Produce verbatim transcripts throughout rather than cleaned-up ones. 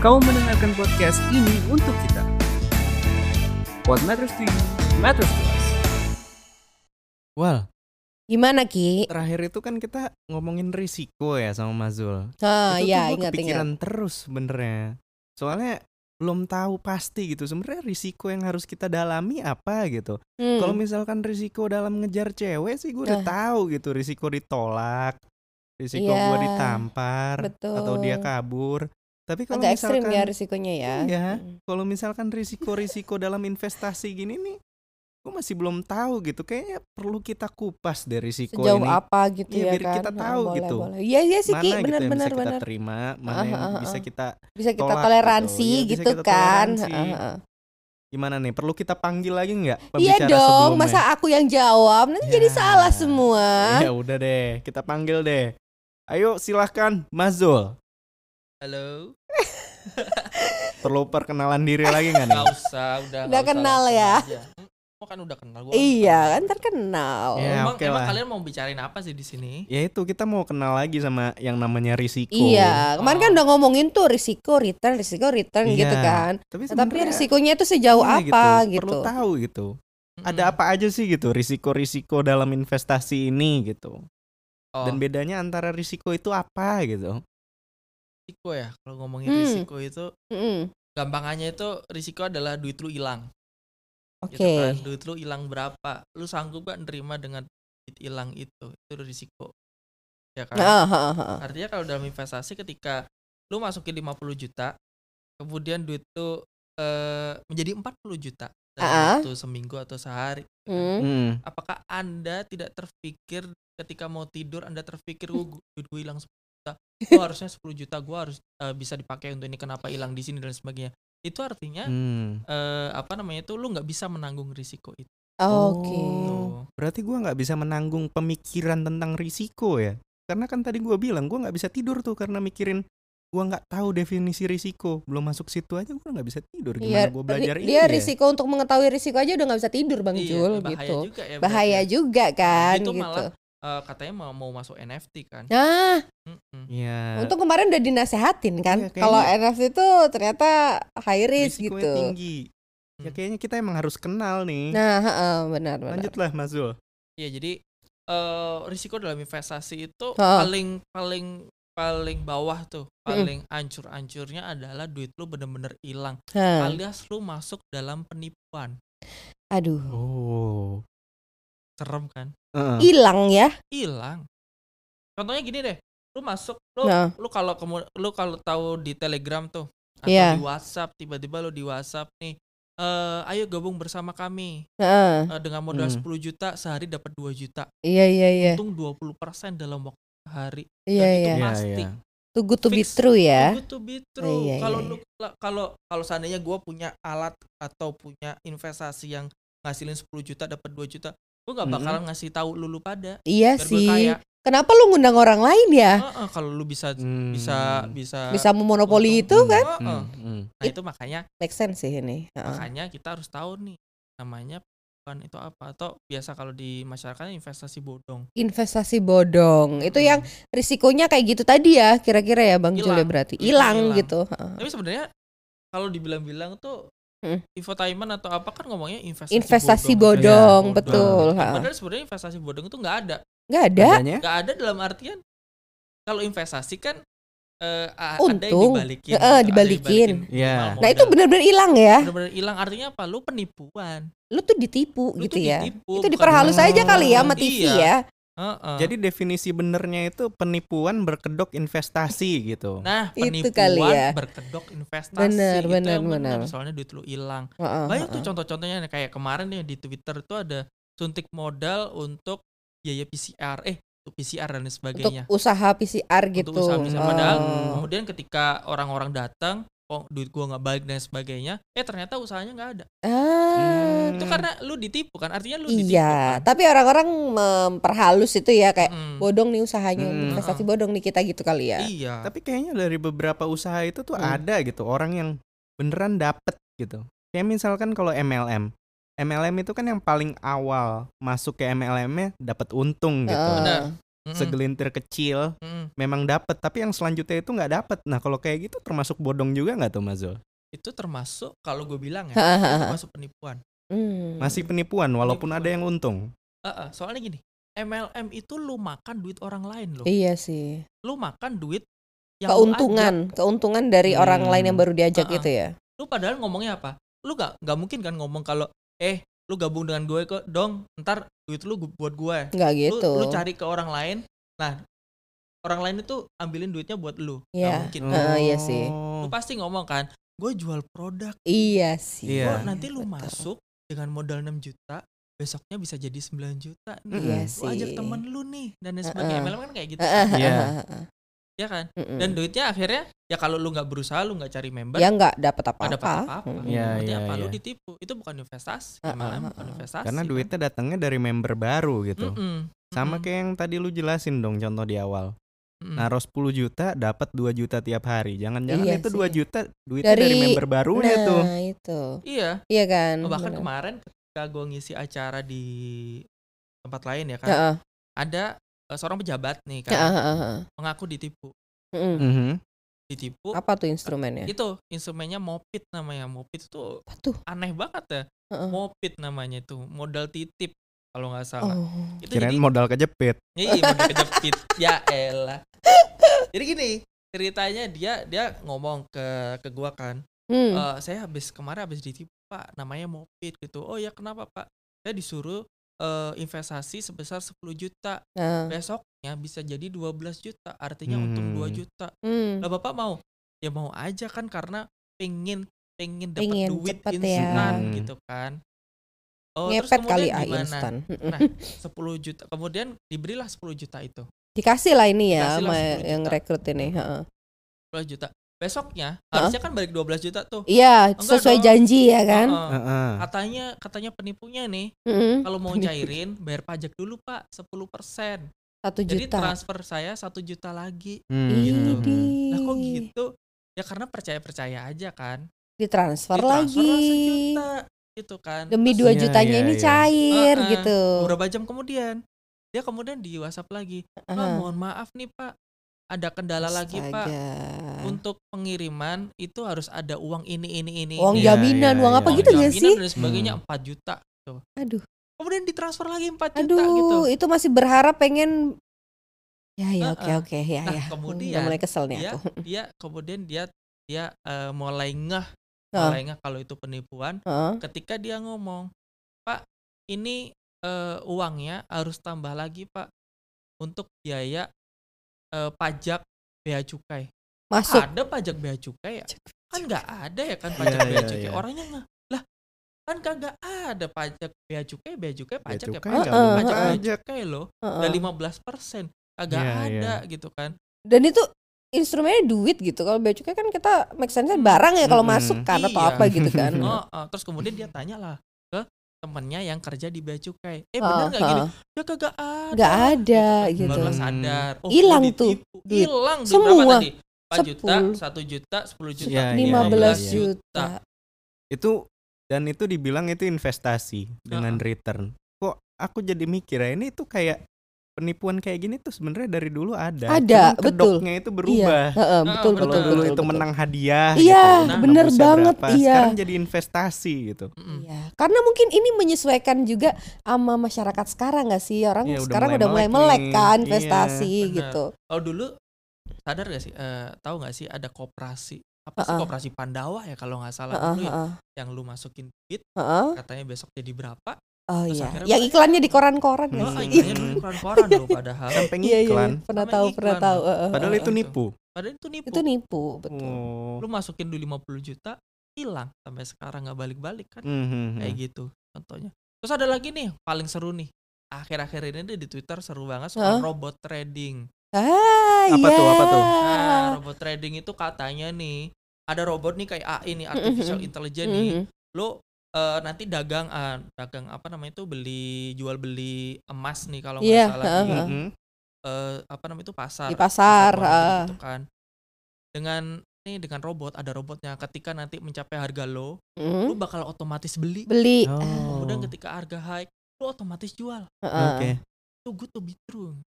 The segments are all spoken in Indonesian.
Kau mendengarkan podcast ini untuk kita. What matters to you, matters to us. Wal, Gimana Ki? terakhir itu kan kita ngomongin risiko ya sama Mazul. Ah, itu tuh gue ya, ingat-ingat. kepikiran terus sebenarnya. Soalnya belum tahu pasti gitu sebenarnya risiko yang harus kita dalami apa gitu. Hmm. Kalau misalkan risiko dalam ngejar cewek sih gue udah Nah. tahu gitu, risiko ditolak, risiko Iya, gue ditampar betul. atau dia kabur. Tapi kalau Agak ekstrim misalkan ya risikonya ya. iya, Hmm. kalau misalkan risiko-risiko dalam investasi gini nih, gue masih belum tahu gitu. Kayaknya perlu kita kupas deh risiko Sejauh ini. apa gitu Iya, ya biar kan? kita Ah, tahu boleh, gitu. boleh. Iya iya sih Mana Ki, gitu yang benar-benar bisa kita benar. terima, mana Ah, yang ah, ah, bisa ah. kita Bisa kita tolak toleransi gitu. Iya, bisa gitu kita kan. toleransi. Ah, ah, ah. Gimana nih? Perlu kita panggil lagi nggak Iya pembicara dong, sebelumnya? masa aku yang jawab nanti jadi Ya. salah semua. Ya udah deh, kita panggil deh. Ayo silahkan Mazul. Halo, Perlu perkenalan diri lagi nggak nih? nggak usah, udah Udah nggak usah, kenal langsung ya? aja. Hmm, Kok kan udah kenal gua. Iya kan terkenal. Ya, Emang, oke emang lah. kalian mau bicarain apa sih di sini? Ya itu kita mau kenal lagi sama yang namanya risiko. Iya, kemarin kan Oh. udah ngomongin tuh risiko return, risiko return Iya, gitu kan. Tapi, Nah, tapi sebenarnya risikonya itu sejauh iya apa gitu. gitu. Perlu tahu gitu. Mm-mm. Ada apa aja sih gitu risiko-risiko dalam investasi ini gitu. Oh, Dan bedanya antara risiko itu apa gitu. risiko ya. Kalau ngomongin Hmm. risiko itu, Mm-mm. gampangannya itu risiko adalah duit lu hilang. Oke. Gitu kan. Duit lu hilang berapa? Lu sanggup gak nerima dengan duit hilang itu? Itu risiko. Ya kan? Ah, ah, ah, ah. Artinya kalau dalam investasi ketika lu masukin lima puluh juta, kemudian duit lu eh, menjadi empat puluh juta dalam Ah. waktu seminggu atau sehari. Hmm. Hmm. Apakah Anda tidak terpikir ketika mau tidur Anda terpikir gue duit gue hilang sepuluh juta, gue harusnya sepuluh juta gue harus eh, bisa dipakai untuk ini, kenapa hilang di sini dan sebagainya. Itu artinya Hmm. eh, apa namanya itu lu nggak bisa menanggung risiko itu. Oke. Oh, berarti gua nggak bisa menanggung pemikiran tentang risiko ya? Karena kan tadi gua bilang gua nggak bisa tidur tuh karena mikirin gua nggak tahu definisi risiko. Belum masuk situ aja gua nggak bisa tidur. Gimana Iya, gua belajar ri- ini dia ya? risiko untuk mengetahui risiko aja udah nggak bisa tidur Bang Iya, Jul bahaya gitu. juga ya. Bahaya berarti ya. juga kan Itu gitu. malah eh, katanya mau mau masuk N F T kan. Nah, Mm-mm. Iya. untung kemarin udah dinasehatin kan. Iya, kayaknya Kalau N F T itu ternyata high risk risikonya gitu. tinggi. Ya Hmm. kayaknya kita emang harus kenal nih. Nah, heeh, benar benar. Lanjutlah Mas Zul. Iya, jadi eh, risiko dalam investasi itu Oh. paling paling paling bawah tuh, paling ancur-ancurnya adalah duit lu bener-bener hilang, Hah, alias lu masuk dalam penipuan. aduh, Oh. Serem kan? Heeh. hilang ya. Hilang. Contohnya gini deh, lu masuk, lu Nah. lu kalau kemu- lu kalau tahu di Telegram tuh atau Iya. di WhatsApp, tiba-tiba lu di WhatsApp nih, eh ayo gabung bersama kami. Heeh. Eh, dengan modal Hmm. sepuluh juta sehari dapat dua juta. Iya iya iya. Untung dua puluh persen dalam waktu hari. Iya Dan itu iya. Iya, pasti. iya. Too good to be Fix. true ya. Too good to be true. Oh, iya, Kalau iya, lu kalau kalau seandainya gue punya alat atau punya investasi yang ngasilin sepuluh juta dapat dua juta, gue nggak Mm-mm. bakalan ngasih tahu lu lu pada. Iya Biar gue sih. kaya. Kenapa lu ngundang orang lain ya? Heeh, kalau lu bisa Hmm. bisa bisa Bisa memonopoli itu untung. kan? Heeh. Hmm, hmm. Nah itu makanya Make sense sih ini. Heeh. makanya kita harus tahu nih namanya bukan itu apa, atau biasa kalau di masyarakat investasi bodong. Investasi bodong. Itu Hmm. yang risikonya kayak gitu tadi ya, kira-kira ya Bang Jul ya Hilang. berarti. Itu Hilang hilang. gitu. Heeh. Tapi sebenarnya kalau dibilang-bilang tuh Hmm. infotainment atau apa kan ngomongnya investasi, Investasi bodong. bodong, betul. Nah, Ha. padahal sebenarnya investasi bodong itu nggak ada. Nggak ada. Adanya? Nggak ada dalam artian kalau investasi kan eh, a- ada yang Untung. dibalikin. Heeh, gitu, ada yang dibalikin. Iya. minimal Nah itu modal. benar-benar hilang ya. benar-benar hilang, artinya apa? Lu penipuan. Lu tuh ditipu Lu gitu tuh ya. ditipu, Itu bukan diperhalus Oh. aja kali ya sama T V Iya. ya. Heeh. Jadi definisi benernya itu penipuan berkedok investasi gitu. Nah, Itu penipuan kali ya. berkedok investasi. Bener, Itu bener, yang bener. bener. Soalnya duit lu hilang. Heeh, Banyak tuh heeh. contoh-contohnya nih, kayak kemarin nih di Twitter tuh ada suntik modal untuk biaya P C R, eh untuk P C R dan Untuk sebagainya. usaha P C R gitu. Untuk usaha P C R. Padahal Oh. kemudian ketika orang-orang datang, oh duit gua nggak balik dan sebagainya, eh ternyata usahanya nggak ada. Ah. Itu karena lu ditipu kan, artinya lu ditipu Iya, kan. tapi orang-orang memperhalus itu ya kayak Mm. bodong nih usahanya, Hmm. investasi bodong nih kita gitu kali ya. Iya. Tapi kayaknya dari beberapa usaha itu tuh Hmm. ada gitu orang yang beneran dapet gitu. Kayak misalkan kalau M L M. M L M itu kan yang paling awal masuk ke M L M-nya dapat untung gitu. Heeh. Benar. Mm-mm. segelintir kecil Mm-mm. memang dapat, tapi yang selanjutnya itu nggak dapat. Nah kalau kayak gitu termasuk bodong juga nggak tuh Mas Zul? Itu termasuk kalau gue bilang ya, Ha, ha, itu ha. termasuk penipuan. Hmm. Masih penipuan walaupun Penipuan. ada yang untung. Uh-uh, soalnya gini, M L M itu lu makan duit orang lain loh. Iya sih. Lu makan duit yang lu Keuntungan, ajak. keuntungan dari Hmm. orang lain yang baru diajak Ha-ha. itu ya. Lu padahal ngomongnya apa? Lu gak, gak mungkin kan ngomong kalau eh lu gabung dengan gue kok dong, ntar duit lu gu- buat gue. Nggak Lu, gitu. lu cari ke orang lain, nah orang lain itu ambilin duitnya buat lu. Gak Iya. mungkin. Heeh, iya sih. Lu pasti ngomong kan, gue jual produk. Iya sih. Iya. Gua nanti lu Betul. masuk dengan modal enam juta, besoknya bisa jadi sembilan juta nih. Iya Lu ajak sih. temen lu nih dan lain Heeh. sebagainya. M L M kan kayak gitu. Heeh, kan? Iya. heeh, heeh. Ya kan? Mm-mm. Dan duitnya akhirnya ya kalau lu nggak berusaha, lu nggak cari member, ya nggak dapat nggak dapat apa-apa. apa-apa. Mm-mm. Iya, Berarti iya, apa? Lu iya. ditipu. Itu bukan investasi. Heeh, M L M bukan heeh. investasi. Karena kan? duitnya datangnya dari member baru gitu. Mm-mm. Sama Mm-mm. kayak yang tadi lu jelasin dong contoh di awal. Mm-mm. Naruh sepuluh juta dapat dua juta tiap hari. Jangan-jangan Iya itu sih. dua juta duitnya dari, Dari- member barunya Nah, tuh. itu. Iya. Iya kan? Oh, bahkan benar. kemarin ketika gue ngisi acara di tempat lain ya kan, Heeh, ada eh, seorang pejabat nih kan, heeh, heeh, heeh. mengaku ditipu. Mm-mm. Mhm. Ditipu. Apa tuh instrumennya? Itu instrumennya Mopit namanya. Mopit itu Apa tuh? aneh banget ya. Heeh. Mopit namanya itu, modal titip kalau nggak salah. Oh. Itu Kirain jadi modal kejepit. iya modal kejepit. Ya elah. Jadi gini, ceritanya dia dia ngomong ke ke gua kan, Hmm. "Eh, saya habis kemarin habis ditipu Pak, namanya Mopit gitu." "Oh ya kenapa Pak?" "Saya disuruh eh, investasi sebesar sepuluh juta. Nah. Besoknya bisa jadi dua belas juta. Artinya untung dua Hmm. juta. Hmm. Lah Bapak mau?" "Ya mau aja kan karena pengen pengen dapat Pengen duit cepet instan ya. gitu kan." Oh, terus Ngepet kali kemudian ah gimana? instan. Mm-mm. Nah, sepuluh juta. Kemudian diberilah sepuluh juta itu. Dikasih lah ini ya Dikasih lah sama sepuluh yang juta. rekrut ini. Heeh. sepuluh juta. Besoknya harusnya kan balik dua belas juta tuh. Iya, Enggak sesuai dong. janji ya kan? Heeh. Heeh. Katanya katanya penipunya nih, Mm-mm. kalau mau cairin bayar pajak dulu Pak, sepuluh persen. Satu Jadi juta. transfer saya satu juta lagi. Hmm. gitu. Idih. Lah kok gitu? Ya karena percaya-percaya aja kan. Ditransfer Ditransfer lah lagi. sejuta gitu kan. Demi Terus dua Iya, jutanya iya, ini iya. cair Heeh. gitu. beberapa jam kemudian dia kemudian di WhatsApp lagi, "Pak, Heeh. mohon maaf nih Pak, ada kendala lagi Pak. Astaga. Untuk pengiriman itu harus ada uang ini ini ini. Uang ini. Iya, jaminan, iya, uang iya. apa Uang gitu ya jaminan sih? dan sebagainya Hmm. empat juta. Aduh, Kemudian ditransfer lagi empat juta aduh, gitu. itu masih berharap pengen. Ya ya, oke Heeh. oke, ya Nah, ya. kemudian Udah mulai kesel nih Dia aku. dia kemudian dia dia eh, mulai ngeh, Heeh. mulai ngeh kalau itu penipuan Heeh. ketika dia ngomong, "Pak, ini eh, uangnya harus tambah lagi Pak untuk biaya eh, pajak bea cukai." Masuk. Ada pajak bea cukai ya? Kan nggak ada ya kan Iya, pajak bea iya, cukai. iya. Orangnya nggak, lah kan kagak ada pajak bea cukai, bea cukai Bea pajak ya cukai Pak. nggak Heeh, boleh Pajak bea pajak. cukai loh, Heeh. udah lima belas persen. Kagak Iya, ada iya. gitu kan. Dan itu instrumennya duit gitu. Kalau bea cukai kan kita make sense-nya barang ya kalau Mm-mm. masuk kan atau Iya. apa gitu kan. Oh, oh, terus kemudian dia tanya lah ke temennya yang kerja di bea cukai. Eh Heeh, bener nggak gini? heeh. Ya kagak ada. Nggak ada kan. gitu. Barulah Hmm. sadar. Oh, Hilang gua tuh ditipu. duit. Hilang duit Semua. berapa tadi? empat juta, Sepuluh. satu juta, sepuluh juta, Iya, iya, lima belas iya. juta. Itu dan itu dibilang itu investasi dengan Heeh. return. Kok aku jadi mikir ya ini tuh kayak penipuan kayak gini tuh sebenarnya dari dulu ada. Ada, Cuman betul. kedoknya itu Iya, berubah. heeh, betul Ah, betul Kalau betul, dulu betul, itu betul. menang hadiah Iya, gitu. bener Nebusnya banget, berapa, iya. Sekarang jadi investasi gitu. Mm-mm. Iya, karena mungkin ini menyesuaikan juga sama masyarakat sekarang nggak sih? Orang Iya, udah sekarang mulai udah mulai melek melek nih. kan Iya, investasi benar. gitu. Kalau dulu sadar gak sih? Eh, tahu nggak sih ada koperasi? Apa sih Heeh. koperasi Pandawa ya kalau nggak salah Heeh, dulu ya? heeh, Yang lu masukin duit, heeh. katanya besok jadi berapa? Oh Terus iya, akhirnya yang gua- iklannya di koran-koran nggak Oh, sih? iklannya dulu koran-koran loh padahal. Sampai Iya, iya, ngiklan. iya. Pernah Sampai tahu, pernah iklan tahu. loh. heeh, Padahal heeh. itu Itu. nipu. Padahal itu nipu. Itu nipu, betul. Oh. Lu masukin dulu lima puluh juta, hilang sampai sekarang nggak balik-balik kan? Mhm. Kayak gitu contohnya. Terus ada lagi nih paling seru nih. Akhir-akhir ini deh di Twitter seru banget soal Hah? robot trading. Ah, Apa iya. tuh, apa tuh? Nah, robot trading itu katanya nih ada robot nih kayak A I nih, artificial Mhm. intelligence nih. Mhm. Lo eh, nanti dagang ah, dagang apa namanya itu beli jual beli emas nih kalau nggak Iya, salah heeh, di heeh. Mhm. eh, apa namanya itu pasar Di pasar, modern ah. gitu kan. Dengan nih dengan robot, ada robotnya, ketika nanti mencapai harga low, lu Mhm. bakal otomatis beli. Beli. Oh. Kemudian ketika harga high, lu otomatis jual. Heeh. Oke. Too good to be true.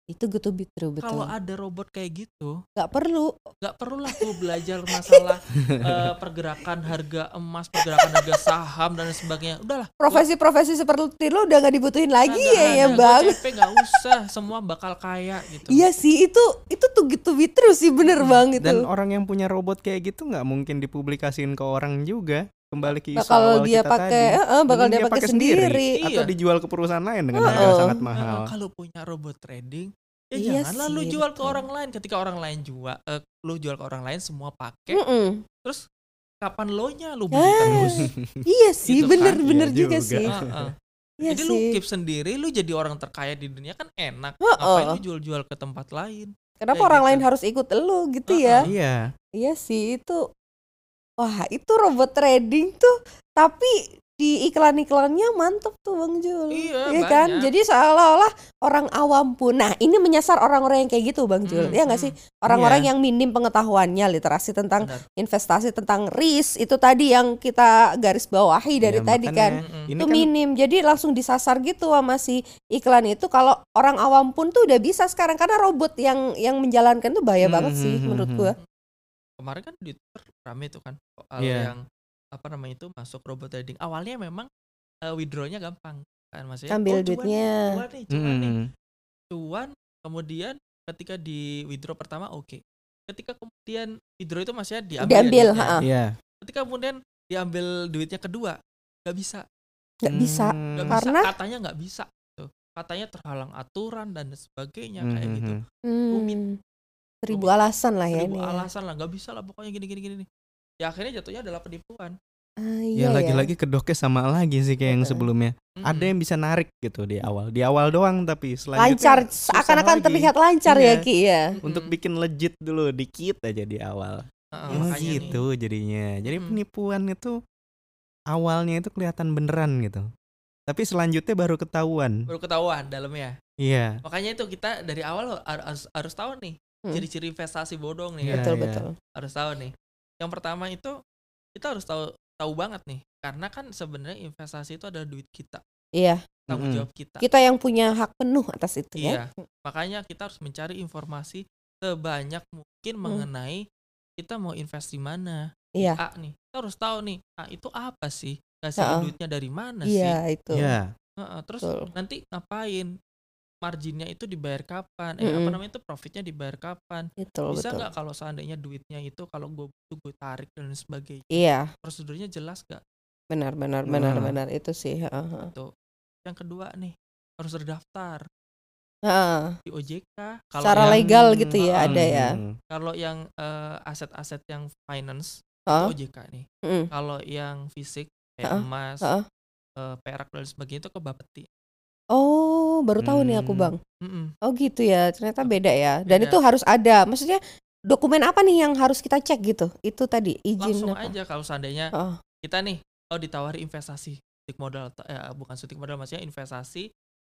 Itu gitu true betul. Kalau ada robot kayak gitu, Nggak perlu. nggak perlulah tuh belajar masalah eh, pergerakan harga emas, pergerakan harga saham dan sebagainya. Udahlah. Profesi-profesi seperti lo udah nggak dibutuhin lagi nggak ya ya ada, bang. Gocap nggak usah, semua bakal kaya gitu. Iya sih itu itu tuh gitu terus sih bener bang itu. Dan orang yang punya robot kayak gitu nggak mungkin dipublikasiin ke orang juga. Kembali ke isu bakal awal dia kita pakai, tadi. uh, bakal Mending dia pakai sendiri. Atau Iya. dijual ke perusahaan lain dengan Uh-uh. harga sangat Eh, mahal. kalau punya robot trading, ya Iya janganlah sih, lu jual ke betul. orang lain. Ketika orang lain jual, eh, lu jual ke orang lain semua pakai, Mm-mm. terus kapan lo nya lu beli Ah, terus? Iya sih Gitu kan? bener-bener Iya juga, juga. sih. Heeh. Iya Jadi lu sih. keep sendiri, lu jadi orang terkaya di dunia kan enak. Heeh. Ngapain lu jual-jual ke tempat lain? Kenapa kayak orang gitu. lain harus ikut lu gitu Heeh. ya? Iya. Iya sih itu. Wah itu robot trading tuh. Tapi di iklan-iklannya mantep tuh Bang Jul. Iya, kan? banyak. Jadi seolah-olah orang awam pun. Nah ini menyasar orang-orang yang kayak gitu Bang Jul. Hmm, Ya nggak hmm. sih? Orang-orang Iya. yang minim pengetahuannya, literasi tentang Benar. investasi, tentang risk. Itu tadi yang kita garis bawahi dari Ya, tadi makanya kan. Mm-mm. Ini Itu kan minim, jadi langsung disasar gitu sama si iklan itu. Kalau orang awam pun tuh udah bisa sekarang karena robot yang yang menjalankan tuh bahaya Hmm, banget sih hmm, menurut hmm, gua. Kemarin kan di Twitter rame tuh kan soal Iya. yang apa namanya itu masuk robot trading. Awalnya memang eh, withdraw-nya gampang kan maksudnya. Ambil oh, cuan, duitnya. Cuan nih, cuan nih. Mm-mm. Cuan, kemudian ketika di withdraw pertama oke. Ketika kemudian withdraw itu masih diambil, ya Diambil, duitnya. ha-ha. Iya. Ketika kemudian diambil duitnya kedua, nggak bisa. Nggak bisa. Hmm. Nggak Karena- bisa, katanya nggak bisa tuh. Katanya terhalang aturan dan sebagainya kayak Mhm. gitu. Hmm, seribu Rumit. alasan lah ya Seribu ini. ya. alasan lah, nggak bisa lah pokoknya gini gini gini nih. Ya akhirnya jatuhnya adalah penipuan. Ah, Ya iya lagi-lagi kedoknya sama lagi sih kayak yang Betul. sebelumnya. Mm-mm. Ada yang bisa narik gitu di awal. Di awal doang tapi ya. selanjutnya Lancar, susah seakan-akan lagi. terlihat lancar Iya. ya Ki ya. Untuk Mm-mm. bikin legit dulu dikit aja di awal. Heeh, Oh makanya nih. gitu jadinya. Jadi Mm-mm. penipuan itu awalnya itu kelihatan beneran gitu. Tapi selanjutnya baru ketahuan. Baru ketahuan dalamnya. Iya. Makanya itu kita dari awal har- harus harus tahu nih Hmm. ciri-ciri investasi bodong nih. Iya, kan. Betul iya. betul. Harus tahu nih. Yang pertama itu kita harus tahu tahu banget nih karena kan sebenarnya investasi itu adalah duit kita, Iya. tanggung Mm-mm. jawab kita. Kita yang punya hak penuh atas itu ya. Iya. Makanya kita harus mencari informasi sebanyak mungkin Hmm. mengenai kita mau invest di mana. Iya. A nih. Kita harus tahu nih, A itu apa sih? Ngasih Heeh. duitnya dari mana sih? Iya itu. Iya. Heeh, terus Betul. nanti ngapain? Marginnya itu dibayar kapan? Eh apa Mm-mm. namanya itu profitnya dibayar kapan? Betul Bisa betul. nggak kalau seandainya duitnya itu kalau gue butuh gue tarik dan sebagainya? Iya, Prosedurnya jelas gak? benar benar benar Nah. benar itu sih. Heeh. Tuh. Yang kedua nih harus terdaftar Heeh. di O J K. Kalau Secara yang, legal gitu ya Heeh. ada ya. Mhm. kalau yang eh, aset-aset yang finance Heeh. itu O J K nih. Mm. Kalau yang fisik kayak Heeh, emas, heeh. eh, perak dan sebagainya itu ke Bapeti. Oh, baru tahu nih aku Hmm. Bang. Mm-mm. Oh gitu ya, ternyata beda ya. Dan Beda. itu harus ada. Maksudnya dokumen apa nih yang harus kita cek gitu? Itu tadi izin Langsung apa? aja kalau seandainya Oh, kita nih oh ditawari investasi suntik modal atau eh, bukan suntik modal maksudnya investasi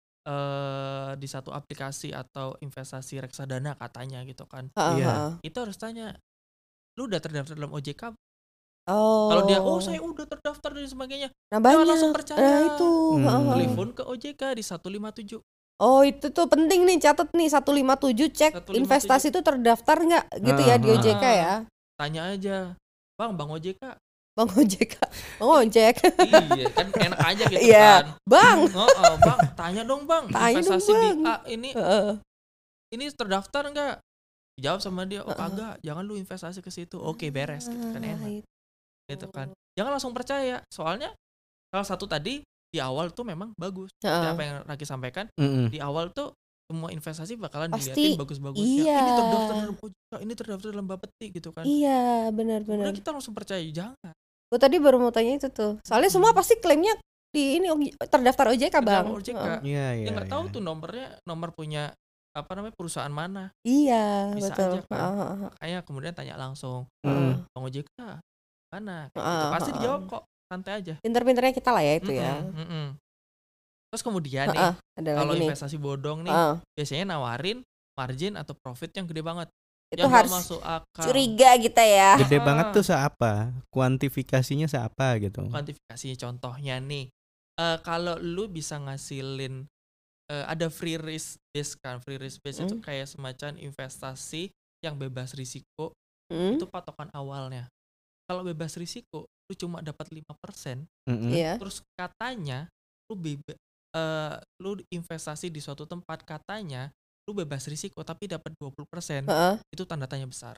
eh di satu aplikasi atau investasi reksadana katanya gitu kan. heeh, Iya. heeh. Itu harus tanya, lu udah terdaftar dalam O J K? Oh. Kalau dia oh saya udah terdaftar dan sebagainya, Nah, jangan banyak. langsung percaya. Nah, itu. Hmm. heeh, heeh. Telepon ke O J K di satu lima tujuh. Oh, itu tuh penting nih, catat nih seratus lima puluh tujuh cek seratus lima puluh tujuh. investasi itu terdaftar nggak gitu ya di Ah, O J K ah. ya. Tanya aja, Bang, Bang O J K. Bang O J K. Bang ojek. Iya, kan enak aja gitu Iya. kan. Bang. Oh, oh, Bang, tanya dong, Bang. Tanya dong, Investasi di Bang. A ini Heeh. ini terdaftar enggak? Dijawab sama dia, "Oh, Heeh. kagak. Jangan lu investasi ke situ." Oke, beres gitu kan Ah, enak. itu. Gitu kan. Jangan langsung percaya. Soalnya salah satu tadi di awal tuh memang bagus. Seperti Heeh. apa yang Raki sampaikan, Mm-mm. di awal tuh semua investasi bakalan Pasti, diliatin bagus-bagusnya. iya. Ini terdaftar dalam O J K, ini terdaftar dalam Bapeti gitu kan. Iya, benar-benar. Kemudian kita langsung percaya, jangan. Gue tadi baru mau tanya itu tuh. Soalnya semua pasti klaimnya di ini O- terdaftar O J K, Bang. Terdaftar O J K. Heeh. Iya, iya. Dia nggak tahu iya. tuh nomornya, nomor punya apa namanya perusahaan mana. Iya, Bisa betul. aja kan. Heeh, heeh, Kayak kemudian tanya langsung, heeh. Mm. Bang O J K mana? Kayak gitu. Heeh, Pasti heeh. dijawab kok, santai aja. Pinter-pinternya kita lah ya itu ya. Mm-mm, mm-mm. Terus kemudian nih, Heeh, ada kalau lagi nih. investasi bodong nih, Heeh. biasanya nawarin margin atau profit yang gede banget. Itu Yang nggak harus masuk akal. curiga kita ya. Gede Ah. banget tuh seapa? Kuantifikasinya seapa gitu? Kuantifikasinya contohnya nih, eh kalau lu bisa ngasilin eh, ada free risk base kan. Free risk base itu Mm. kayak semacam investasi yang bebas risiko. Hmm? Itu patokan awalnya. Kalau bebas risiko lu cuma dapat lima persen, Mm-mm. Iya. terus katanya lu beba, eh, lu investasi di suatu tempat, katanya lu bebas risiko tapi dapat dua puluh persen. Heeh. Itu tanda tanya besar.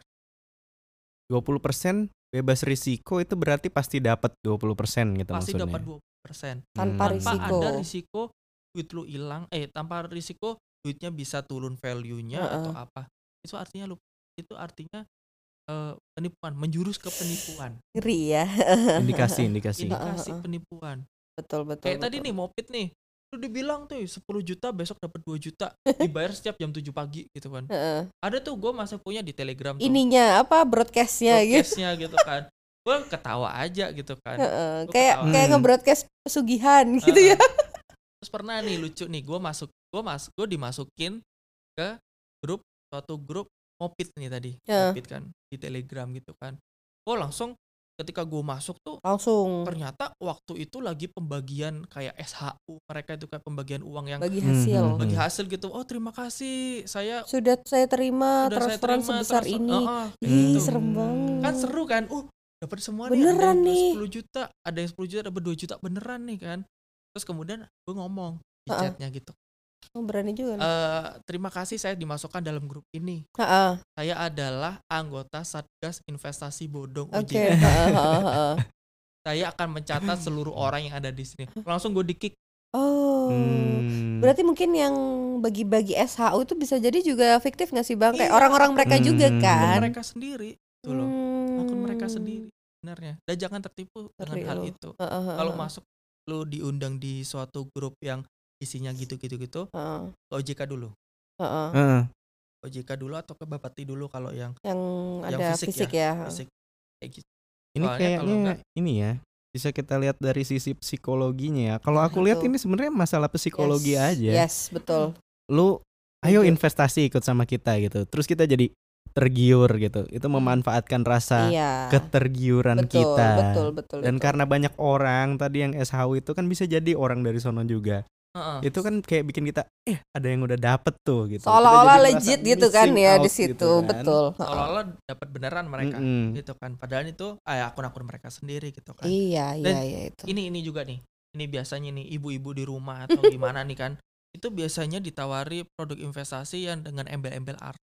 dua puluh persen bebas risiko itu berarti pasti dapat dua puluh persen gitu Pasti maksudnya. dapat dua puluh persen. Tanpa Hmm. Tanpa risiko. ada risiko duit lu hilang, eh tanpa risiko duitnya bisa turun value-nya Heeh. atau apa. Itu artinya lu itu artinya eh, penipuan, menjurus ke penipuan. Ngeri ya. Indikasi, indikasi. Indikasi Heeh. penipuan. Betul betul. Kayak tadi betul. nih Mopit nih. Lu dibilang tuh sepuluh juta besok dapat dua juta, dibayar setiap jam tujuh pagi gitu kan. Heeh. Ada tuh gue masih punya di Telegram tuh. Ininya apa broadcastnya gitu. Broadcastnya gitu kan. Gue ketawa aja gitu kan. Heeh. Gua Kayak ketawa. kayak Hmm. nge-broadcast pesugihan gitu Heeh. ya. Terus pernah nih lucu nih, gue masuk, gue mas, gue dimasukin ke grup, suatu grup Mopit nih tadi, Heeh. Mopit kan di Telegram gitu kan. Gue langsung ketika gue masuk tuh Langsung ternyata waktu itu lagi pembagian kayak S H U, mereka itu kayak pembagian uang yang bagi Hmm, hasil. hmm, bagi hmm. hasil gitu. Oh terima kasih, saya Sudah saya terima udah saya transferan terima sebesar transfer- ini. Heeh, kayak Ih, gitu. serem banget. Kan seru kan, uh dapat semua nih, Beneran ada yang nih. sepuluh juta, ada yang sepuluh juta, dapat dua juta beneran nih kan. Terus kemudian gue ngomong di Heeh. chatnya gitu, Oh, berani juga nih. Eh terima kasih saya dimasukkan dalam grup ini. Heeh. Saya adalah anggota Satgas Investasi Bodong O J Oke. K. Heeh, heeh, heeh. Saya akan mencatat seluruh orang yang ada di sini. Langsung gue di-kick. Oh. Hmm. Berarti mungkin yang bagi-bagi S H U itu bisa jadi juga fiktif nggak sih Bang? Kayak Iya, orang-orang mereka akun- juga Hmm. kan. Akun mereka sendiri itu loh. Akun mereka Hmm. sendiri sebenarnya. Dan jangan tertipu dengan Ngeri hal loh. itu. Heeh, heeh, Kalau heeh. masuk lu diundang di suatu grup yang isinya gitu-gitu gitu, Heeh, ke O J K dulu. heeh. Heeh. O J K dulu atau ke Bapati dulu kalau yang Yang yang ada fisik, fisik ya, ya. fisik kayak gitu. Ini Soalnya kalau kayaknya enggak, ini ya bisa kita lihat dari sisi psikologinya ya. Kalau Nah, aku lihat itu. ini sebenarnya masalah psikologi Yes, aja. Yes, betul. Lu ayo Setuju. investasi ikut sama kita gitu. Terus kita jadi tergiur gitu. Itu memanfaatkan rasa Iya. ketergiuran Betul, kita. betul, betul Dan itu. karena banyak orang tadi yang S H U itu kan bisa jadi orang dari sono juga. heeh. Itu kan kayak bikin kita eh ada yang udah dapet tuh gitu. Kita Seolah-olah jadi legit merasa gitu kan missing ya out di gitu situ, kan. betul. Heeh. Seolah-olah dapat beneran mereka Mm-mm. gitu kan. Padahal itu ah, akun-akun mereka sendiri gitu kan. Iya, iya, Dan iya itu. ini ini juga nih. Ini biasanya nih ibu-ibu di rumah atau gimana nih kan. Itu biasanya ditawari produk investasi yang dengan embel-embel art,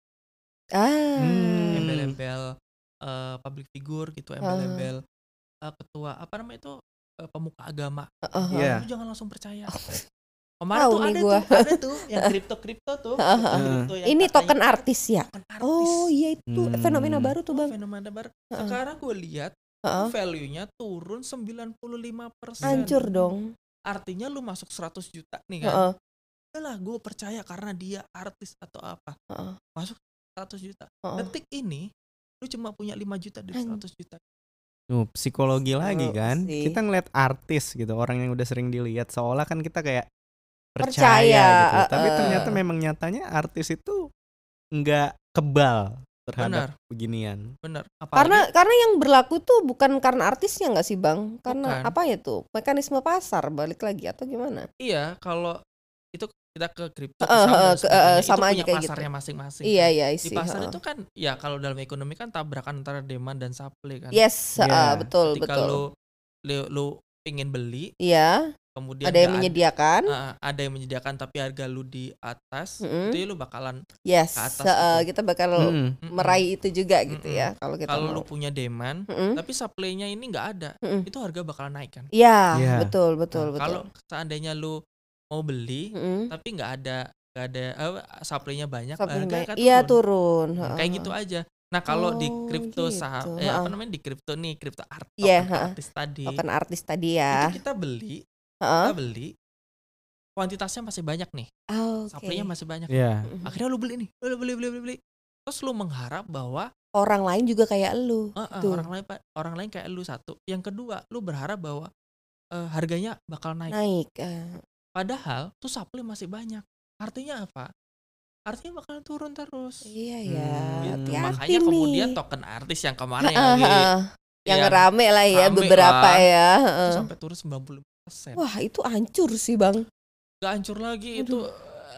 Ah. Hmm. embel-embel eh, public figure gitu, embel-embel eh, ketua apa namanya itu eh, pemuka agama. Heeh, heeh. Iya. Lu jangan langsung percaya. Kemarin Tahu tuh nih ada gua. tuh, ada tuh yang kripto-kripto tuh. Heeh, heeh. kripto-kripto yang Ini katanya token artis ya? token artis. Oh iya itu Hmm. fenomena baru tuh Oh, Bang. fenomena baru. Heeh. Sekarang gue lihat Heeh. value-nya turun sembilan puluh lima persen. Hancur dong. Artinya lu masuk seratus juta nih kan. Heeh, Udahlah gue percaya karena dia artis atau apa. heeh, Masuk seratus juta. heeh. Detik ini lu cuma punya lima juta dari An- seratus juta. Tuh, psikologi lagi Seru kan. sih. Kita ngeliat artis gitu, orang yang udah sering dilihat seolah kan kita kayak percaya, Percaya, gitu. Tapi uh-uh. ternyata memang nyatanya artis itu nggak kebal terhadap Benar, beginian. benar. Karena Apalagi karena yang berlaku tuh bukan karena artisnya nggak sih Bang? Karena Bukan. apa ya tuh? Mekanisme pasar balik lagi atau gimana? iya kalau itu kita ke kripto Heeh, saham heeh, dan ke- sebagainya, eh, itu sama aja punya kayak gitu. pasarnya masing-masing. Iya kan. iya Di sih. pasar heeh. itu kan ya kalau dalam ekonomi kan tabrakan antara demand dan supply kan. Yes, Iya. heeh, betul Ketika betul. lu, lu lu pengen beli, Iya, kemudian ada yang nggak menyediakan. ah, ada yang menyediakan tapi harga lu di atas, Mm-mm. itu ya lu bakalan Yes, ke atas heeh, gitu. kita bakal Mm-mm. Mm-mm. meraih itu juga gitu Mm-mm. ya kalau kita Kalau mau. lu punya demand, Mm-mm. tapi supply-nya ini nggak ada, Mm-mm. itu harga bakalan naik kan. Iya, Iya. betul betul Nah, betul. kalau seandainya lu mau beli, Mm-mm. tapi nggak ada nggak ada eh, supply-nya banyak, Supply harga banyak. akan Iya turun. turun. Hmm, heeh. kayak gitu aja. Nah kalau di Oh, kripto gitu. saham, eh, apa Heeh. namanya di kripto nih, kripto art, Iya, token heeh. artis tadi, Token artis tadi itu ya. kita beli, Heeh. kita beli, kuantitasnya masih banyak nih, Oke. supply-nya masih banyak. Iya. Mm-mm. Akhirnya lu beli nih, lu beli beli beli beli. Terus lu mengharap bahwa Orang lain juga kayak lu. eh, eh, Tuh. orang lain pa- orang lain kayak lu satu. Yang kedua, lu berharap bahwa eh, harganya bakal naik. Naik. eh. Padahal tuh supply masih banyak. Artinya apa? Artinya bakal turun terus. Iya ya. Hmm. Gitu. Hati-hati Makanya nih. kemudian token artis yang kemarin yang Heeh, lagi heeh. Yang yang rame lah ya rame beberapa lah, ya. itu heeh. sampai turun sembilan puluh persen. Wah itu hancur sih Bang. Gak hancur lagi itu Aduh.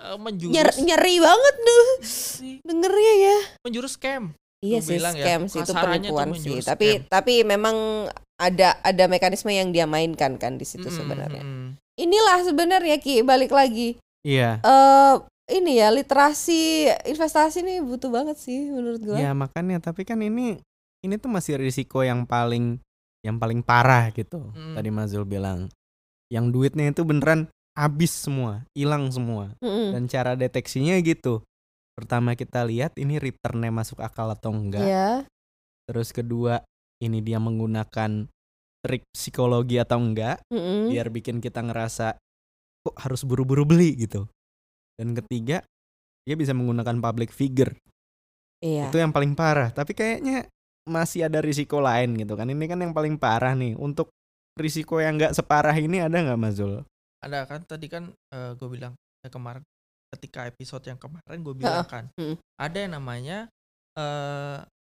eh, menjurus Nyer- nyeri banget tuh sih, dengernya ya. menjurus scam. Iya Gua sih bilang ya, scam sih itu kasarannya tuh penipuan sih. menjurus Tapi scam. tapi memang ada ada mekanisme yang dia mainkan kan di situ Mm-mm, sebenarnya. mm-mm. Inilah sebenarnya Ki balik lagi. Iya. Eh ini ya literasi investasi nih butuh banget sih menurut gua. Ya makanya tapi kan ini ini tuh masih risiko yang paling yang paling parah gitu. Mm. Tadi Mas Zul bilang yang duitnya itu beneran habis semua, hilang semua. Mm-mm. Dan cara deteksinya gitu. Pertama kita lihat ini returnnya masuk akal atau enggak. Ya. Terus kedua ini dia menggunakan trik psikologi atau enggak, Mm-mm. biar bikin kita ngerasa kok harus buru-buru beli gitu. Dan ketiga dia bisa menggunakan public figure. Iya. Itu yang paling parah. Tapi kayaknya masih ada risiko lain gitu kan. Ini kan yang paling parah nih. Untuk risiko yang nggak separah ini ada nggak Mas Zul? Ada kan tadi kan gue bilang ya, kemarin ketika episode yang kemarin gue bilang kan Mm. ada yang namanya eh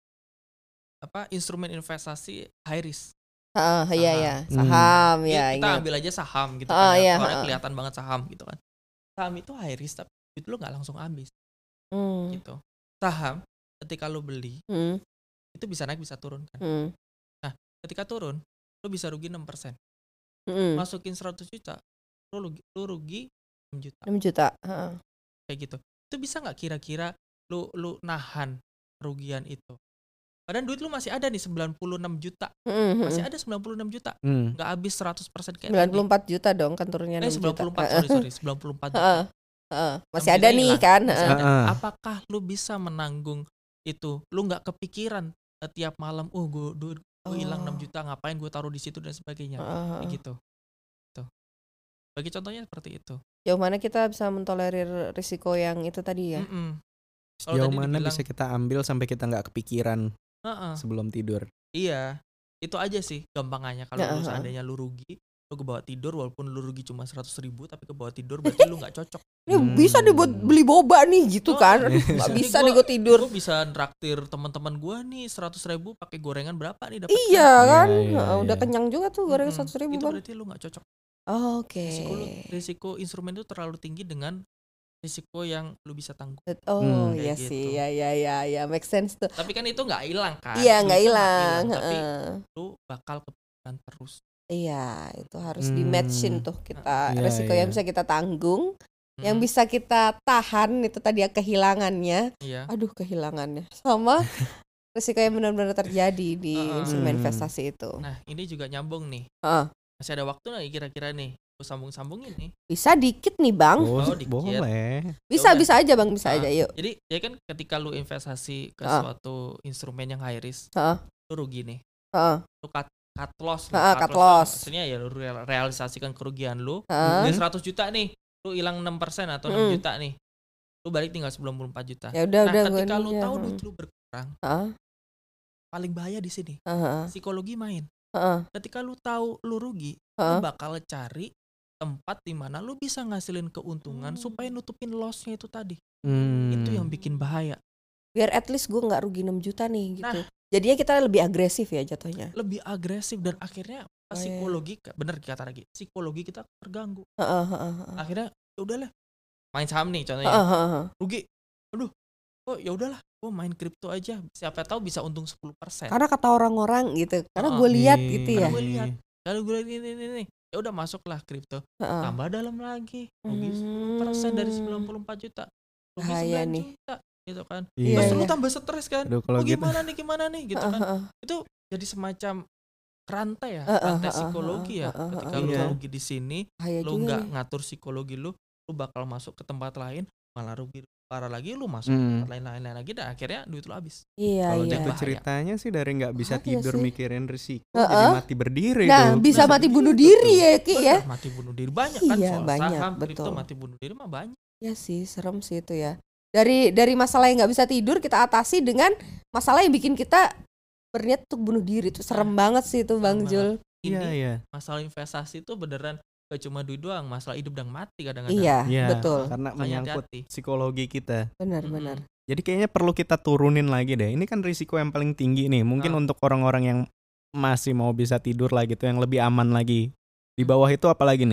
apa instrumen investasi high risk. Ah, iya Saham. ya, Hmm. saham Ini ya. kita ingat. ambil aja saham gitu Ah, kan ya. iya, Soalnya ah. kelihatan banget saham gitu kan. Saham itu high risk tapi itu lo nggak langsung habis Hmm. gitu. Saham ketika lo beli Hmm. itu bisa naik bisa turun kan. Hmm. Ketika turun lo bisa rugi enam persen. Hmm. Masukin seratus juta lo rugi, lo rugi enam juta enam juta. Heeh. kayak gitu. Itu bisa nggak kira-kira lu lu nahan kerugian itu? Padahal duit lu masih ada nih sembilan puluh enam juta. Hmm. Masih ada sembilan puluh enam juta. Hmm. Nggak habis seratus persen kayak sembilan puluh tadi. empat juta dong kan turunnya Eh enam sembilan juta. puluh empat sorry sorry sembilan puluh empat juta. Heeh. Heeh. Masih enam ada juta nih hilang. kan. Masih Heeh. ada. Heeh. Apakah lu bisa menanggung itu? Lu nggak kepikiran eh, tiap malam, oh gue duit gue hilang enam Oh. juta, ngapain gue taruh di situ dan sebagainya. Heeh. Kayak gitu. Tuh. Bagi contohnya seperti itu. Jauh mana kita bisa mentolerir risiko yang itu tadi ya? Mm-mm. Kalau Sejauh tadi mana dibilang- bisa kita ambil sampai kita nggak kepikiran Heeh. sebelum tidur? Iya, itu aja sih gampangannya. Kalau Ya, lu uh-huh. seandainya lu rugi, lu kebawa tidur walaupun lu rugi cuma seratus ribu tapi kebawa tidur berarti lu nggak cocok. Ini Hmm. bisa nih buat beli boba nih gitu Oh, kan? Aduh, iya. nggak Ini bisa gua- nih gue tidur. Gue bisa nraktir teman-teman gue nih seratus ribu pakai gorengan berapa nih dapat? Iya kan? Iya, iya, Heeh, udah iya. kenyang juga tuh goreng Mm-mm. seratus ribu Itu kan? berarti lu nggak cocok. Oke. Risiko lu, risiko instrumen itu terlalu tinggi dengan risiko yang lu bisa tanggung. Oh Hmm. iya Kayak sih, gitu. ya ya ya ya, make sense tuh. Tapi kan itu nggak hilang kan? Iya nggak Duitnya hilang. Tapi heeh. lu bakal kepikiran terus. Iya, itu harus Hmm. di matchin tuh kita Iya, resiko yang iya. bisa kita tanggung, yang Mm, bisa kita tahan itu tadi ya kehilangannya. Iya. Aduh kehilangannya sama risiko yang benar-benar terjadi di Heeh. instrumen Hmm. investasi itu. Nah ini juga nyambung nih. Heeh. Masih ada waktu nggak kira-kira nih? Gue sambung-sambungin nih. Bisa dikit nih bang, Oh, Oh, dikit. boleh. bisa udah. bisa aja bang, bisa Ah. aja yuk. Jadi ya kan ketika lu investasi ke Ah. suatu instrumen yang high risk, Heeh. lu rugi nih. Heeh. Lu cut, cut loss. lu. Ah, Cut cut loss tuh loss. Maksudnya ya lu real- realisasikan kerugian lu. Heeh. Dari seratus juta nih, lu hilang enam persen atau enam Mm. juta nih. Lu balik tinggal sembilan puluh empat juta. Ya udah Nah, udah ketika gua lu ini tahu aja. duit lu berkurang, Heeh. paling bahaya di sini. Heeh. Psikologi main. Heeh. Ketika lu tahu lu rugi, Heeh. lu bakal cari tempat di mana lu bisa ngasilin keuntungan Hmm. supaya nutupin lossnya itu tadi. Hmm. Itu yang bikin bahaya. Biar at least gue nggak rugi enam juta nih gitu. Nah. Jadinya kita lebih agresif ya jatuhnya. Lebih agresif dan akhirnya Oh, iya. psikologi bener kata lagi psikologi kita terganggu. Heeh, heeh, heeh. Akhirnya ya udahlah main saham nih contohnya Heeh, heeh, heeh. rugi, aduh, oh ya udahlah, gue main kripto aja, siapa tahu bisa untung sepuluh persen. Karena kata orang-orang gitu. Karena Heeh. gue lihat Nih. gitu Karena ya. gue lihat, kalau gue lihat ini ini ini, ya udah masuklah kripto, Heeh. tambah dalam lagi, rugi Hmm. sepuluh persen dari sembilan puluh empat juta, rugi Bahaya sembilan nih. juta, gitu kan. Iya, Terus iya. lu tambah stres kan, Aduh, kalau oh gitu. gimana nih gimana nih, gitu Heeh, kan. heeh. Itu jadi semacam rantai ya, Heeh, rantai heeh, psikologi ya. heeh, Ketika heeh, lu iya. rugi di sini, Bahaya lu juga nggak nih. ngatur psikologi lu, lu bakal masuk ke tempat lain malah rugi parah lagi, lu masuk ke Hmm. tempat lain-lain lagi dan akhirnya duit lu habis. Iya Kalau iya. gitu bahaya. ceritanya sih dari nggak bisa Bahaya tidur sih. mikirin risiko Heeh. jadi mati berdiri Nah tuh. bisa Nah, mati begitu bunuh tuh. diri ya Ki ya. Bener, mati bunuh diri banyak kan, Iya, soal banyak, saham, kripto betul. mati bunuh diri mah banyak. Ya sih serem sih itu ya. Dari dari masalah yang nggak bisa tidur kita atasi dengan masalah yang bikin kita berniat untuk bunuh diri. Itu serem banget sih itu Bang Serem Jul. Iya, Ini iya. masalah investasi itu beneran gak cuma duit doang, masalah hidup dan mati kadang-kadang. Iya Iya, betul. karena Makanya menyangkut hati-hati. psikologi kita. Benar-benar. Jadi kayaknya perlu kita turunin lagi deh. Ini kan risiko yang paling tinggi nih. Mungkin Ah. untuk orang-orang yang masih mau bisa tidur lah gitu, yang lebih aman lagi. Di bawah itu apalagi nih?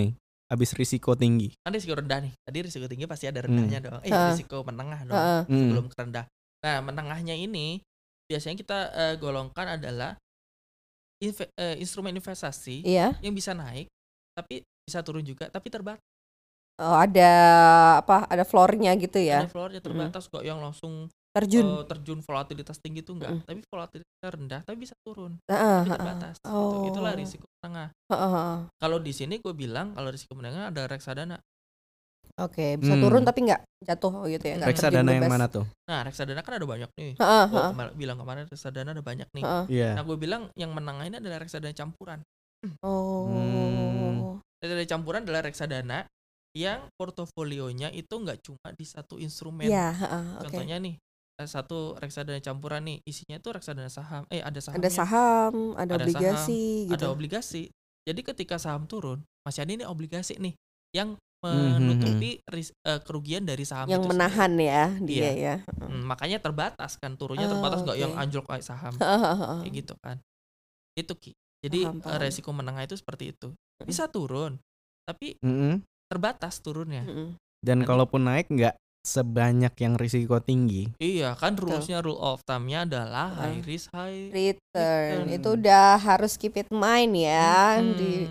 abis risiko tinggi? Kan risiko rendah nih. Tadi risiko tinggi pasti ada rendahnya dong. Eh Heeh. risiko menengah dong. Heeh. Hmm. Sebelum ke rendah. Nah menengahnya ini biasanya kita eh, golongkan adalah inve- eh, instrumen investasi Iya. yang bisa naik tapi bisa turun juga tapi terbatas. Oh, ada apa? Ada floornya gitu ya. Ada floornya terbatas kok yang langsung Terjun. eh, terjun volatilitas tinggi tuh enggak. Mm. Tapi volatilitas rendah tapi bisa turun. Heeh, Tapi heeh. terbatas. Gitu. Oh. Itulah risiko menengah. Heeh, heeh. Kalau di sini gue bilang kalau risiko menengah ada reksadana. Oke, bisa Hmm. turun tapi nggak jatuh gitu ya. nggak terjun Reksadana yang bebas. mana tuh? Nah reksadana kan ada banyak nih. Heeh, Gue heeh, kemar- bilang kemarin reksadana ada banyak nih. heeh. Iya. Nah gue bilang yang menengah ini adalah reksadana campuran. Oh. Reksadana campuran adalah reksadana yang portofolionya itu nggak cuma di satu instrumen. Iya, heeh, oke. Contohnya nih eh, satu reksadana campuran nih isinya itu reksadana saham. Eh ada sahamnya. Ada saham, ada, Ada obligasi Ada gitu. obligasi. Jadi ketika saham turun masih ada ini obligasi nih yang Mhm. menutupi ris- eh, kerugian dari saham Yang itu menahan ya dia Iya. ya. sendiri. Hmm, makanya terbatas kan turunnya Oh, terbatas nggak yang oke. anjlok kayak saham Heeh, heeh, heeh. kayak gitu kan. Itu Ki. Jadi Paham, eh, paham. resiko menengah itu seperti itu. Bisa turun tapi Mm-mm. terbatas turunnya. Mm-mm. Dan Nanti- kalaupun naik nggak sebanyak yang risiko tinggi. Iya kan Betul. rulesnya rule of thumb-nya adalah Heeh. high risk high Return Return. itu udah harus keep it mind ya. Hmm. Di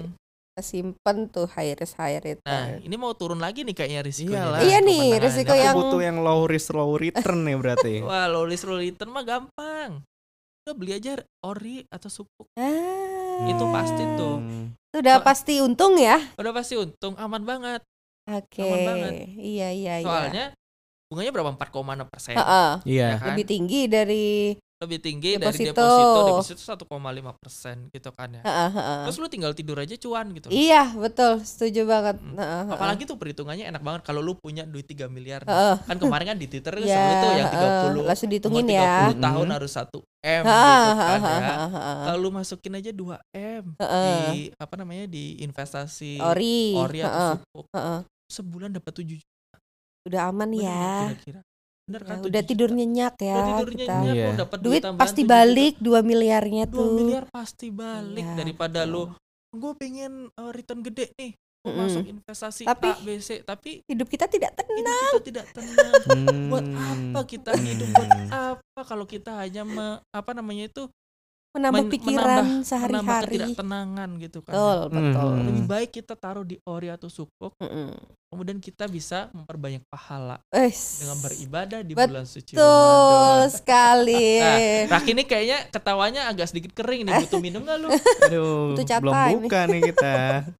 simpen tuh high risk high Nah return. ini mau turun lagi nih kayaknya risikonya. Iyalah. Iya nih, menengah risiko nih. yang- Aku butuh yang low risk low return nih berarti. Wah low risk low return mah gampang. Udah beli aja ori atau sukuk. Ah, Itu pasti tuh. Hmm. itu udah So- pasti untung ya. Udah pasti untung aman banget. Oke. Aman banget. Iya iya iya. Soalnya bunganya berapa empat koma enam persen. Heeh. Iya. kan? Lebih tinggi dari Lebih tinggi Deposito. dari deposito. Deposito satu koma lima persen gitu kan ya. Heeh, heeh. Terus lu tinggal tidur aja cuan gitu. Iya, betul. Setuju banget. Hmm. Heeh, heeh. Apalagi tuh perhitungannya enak banget kalau lu punya duit tiga miliar. nih. Heeh. Kan kemarin kan di Twitter kan Ya, sebenarnya tuh yang tiga heeh. puluh Langsung dihitungin umur ya. tiga puluh tahun Mhm. harus satu M Heeh, gitu kan heeh, ya. heeh, heeh. Kalau lu masukin aja dua M Heeh. di apa namanya di investasi Ori. ori atau Heeh, sukuk heeh. sebulan dapat tujuh juta. Udah aman Bener nggak ya. kira-kira? Bener Ya, kan? udah tujuh tidur juta. nyenyak ya Udah tidur kita. nyenyak, Iya. lu dapat duit Duit tambahan pasti tujuh juta. balik dua miliarnya dua tuh. miliar pasti balik Iya, daripada betul. lu gue pengen uh, return gede nih gue Mm-mm. masuk investasi Tapi- A B C tapi Hidup kita tidak hidup tenang. kita tidak tenang. Hmm. Buat apa kita hidup? Buat apa kalau kita hanya me- apa namanya itu Menambah men- pikiran menambah sehari-hari. ketidaktenangan gitu kan. Betul, Hmm. betul. Lebih baik kita taruh di ori atau sukuk, Mm-mm. kemudian kita bisa memperbanyak pahala Wes. dengan beribadah di Betul bulan suci Betul Ramadan. sekali. Nah, Raki ini kayaknya ketawanya agak sedikit kering nih, butuh minum nggak lu? Aduh, Itu belum capai buka nih kita.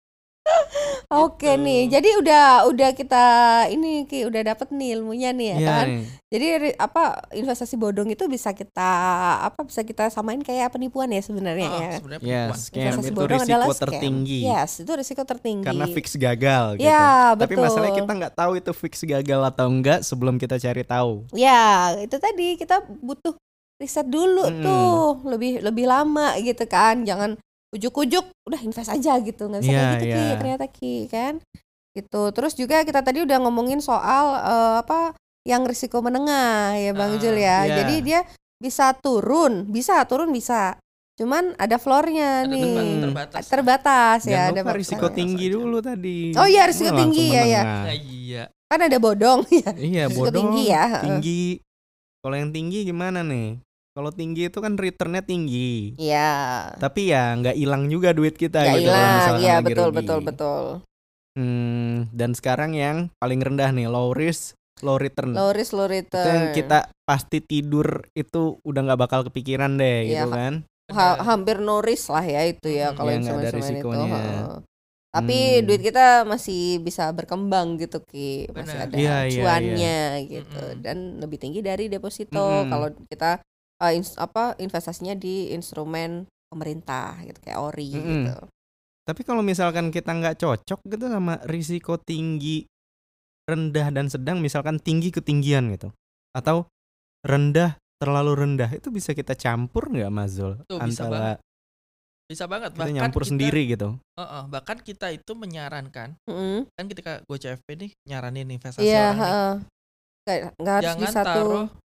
Oke Gitu. nih, jadi udah udah kita ini Ki udah dapet nih ilmunya nih ya Iya kan. nih. Jadi ri- apa investasi bodong itu bisa kita apa bisa kita samain kayak penipuan ya sebenarnya Oh, ya. sebenarnya Ya, penipuan. scam Investasi itu bodong adalah risiko scam. tertinggi. Yes, itu risiko tertinggi. Karena fix gagal gitu. Ya, Tapi betul. masalahnya kita nggak tahu itu fix gagal atau enggak sebelum kita cari tahu. Ya, itu tadi kita butuh riset dulu Mm-mm. tuh, lebih lebih lama gitu kan. Jangan ujuk-ujuk udah invest aja gitu. Nggak bisa Iya, kayak gitu Ki, iya. ternyata Ki kan. Gitu. Terus juga kita tadi udah ngomongin soal eh, apa yang risiko menengah ya Bang Ah, Jul ya. iya. Jadi dia bisa turun, bisa turun bisa. Cuman ada floornya Ada nih. tempat terbatas. Terbatas ya, Jangan ada lupa risiko batasannya. tinggi dulu tadi. Oh iya, risiko Langsung tinggi, ya, ya. menengah. Nah, iya. Kan ada bodong ya. Iya, Risiko bodong tinggi ya. Tinggi. Kalau yang tinggi gimana nih? Kalau tinggi itu kan returnnya tinggi. Iya. Tapi ya nggak hilang juga duit kita Nggak gitu kalau hilang. misalkan Iya, lagi betul rugi. betul betul. Hmm, dan sekarang yang paling rendah nih, low risk, low return. Low risk low Itu return. yang kita pasti tidur itu udah nggak bakal kepikiran deh Iya, gitu kan. Ha- hampir no risk lah ya itu ya Hmm, kalau ya, nggak ada instrumen-instrumen itu. risikonya. Heeh. Tapi Hmm. duit kita masih bisa berkembang gitu Ki, masih Benar. ada Iya, iya, cuannya gitu Mm-mm. dan lebih tinggi dari deposito Mm-mm. kalau kita uh, ins- apa investasinya di instrumen pemerintah gitu kayak ori Mm-mm. gitu. Tapi kalau misalkan kita nggak cocok gitu sama risiko tinggi, rendah dan sedang, misalkan tinggi ketinggian gitu, atau rendah terlalu rendah, itu bisa kita campur nggak Mazul? Tuh, bisa Antara Bisa banget. kita nyampur kita, sendiri gitu. Heeh, bahkan kita itu menyarankan Mm-mm. kan ketika gue C F P nih nyaranin investasi Iya, orang nih, heeh. Nggak- nggak harus di jangan satu. taruh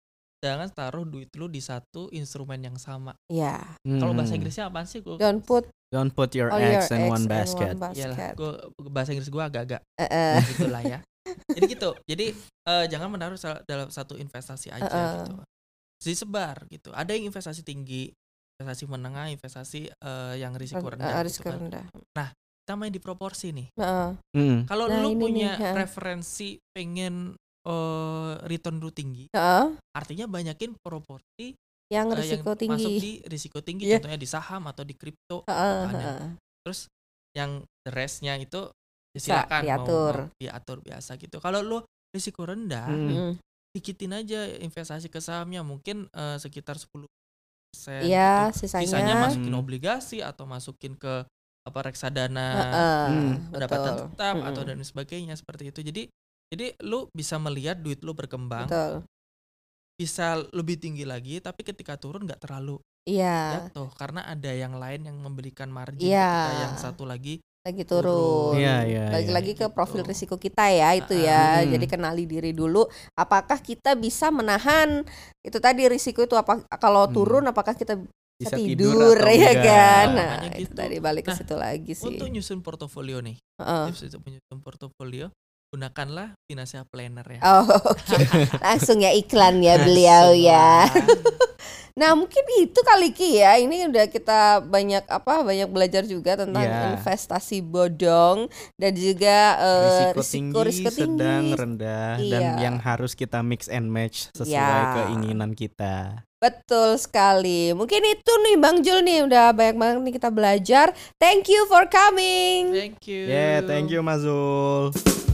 jangan taruh duit lu di satu instrumen yang sama. Ya. Kalau bahasa Hmm. Inggrisnya apaan sih? Gua Don't put Don't put your all your eggs in eggs one in basket. one Iyalah, basket. gua bahasa Inggris gua agak-agak Eh, eh. gitulah ya. Jadi gitu. Jadi eh, jangan menaruh sa- dalam satu investasi aja Uh-uh. gitu. Disebar gitu. Ada yang investasi tinggi, investasi menengah, investasi eh, yang risiko Eh, rendah. risiko gitu kan. rendah. Kita main di proporsi nih. Heeh. Hmm. Kalau Nah, lu ini punya nih, ha. referensi pengen eh, return lu tinggi, Heeh. artinya banyakin proporsi Yang eh, risiko yang masuk tinggi. di risiko tinggi, Iya. contohnya di saham atau di kripto. Heeh, gitu kan ya. heeh. Terus yang the rest-nya itu ya Bisa silakan mau, diatur. mau diatur biasa gitu. Kalau lu risiko rendah, Hmm. Mm. dikitin aja investasi ke sahamnya mungkin eh, sekitar sepuluh persen Iya, gitu. sisanya. Sisanya masukin Hmm. obligasi atau masukin ke apa reksadana Heeh, Hmm. pendapatan betul. tetap atau Mm-mm. dan sebagainya seperti itu. Jadi jadi lu bisa melihat duit lu berkembang, Betul. bisa lebih tinggi lagi, tapi ketika turun nggak terlalu Iya, jatuh karena ada yang lain yang memberikan margin Iya. ketika yang satu lagi lagi turun. turun. Iya, iya, Balik iya. lagi ke Gitu. profil risiko kita ya itu Ah, ya. mm. Jadi kenali diri dulu. Apakah kita bisa menahan itu tadi risiko itu apa? Kalau Hmm. turun apakah kita bisa Bisa tidur, atau ya enggak. kan? Nah, Nah, makanya itu gitu. tadi balik ke Nah, situ lagi sih. Untuk nyusun portofolio nih, Heeh. tips untuk menyusun portofolio, gunakanlah financial planner ya. Oh, oke. Langsung ya iklan ya beliau Langsung ya. lah. Nah, mungkin itu kali Ki ya. Ini udah kita banyak apa banyak belajar juga tentang Iya. investasi bodong dan juga eh, Risiko, risiko tinggi, risiko tinggi. sedang, rendah, dan Iya. yang harus kita mix and match sesuai Iya. keinginan kita. Betul sekali. Mungkin itu nih Bang Jul nih udah banyak banget nih kita belajar. Thank you for coming. Thank you. Yeah, thank you Mazul.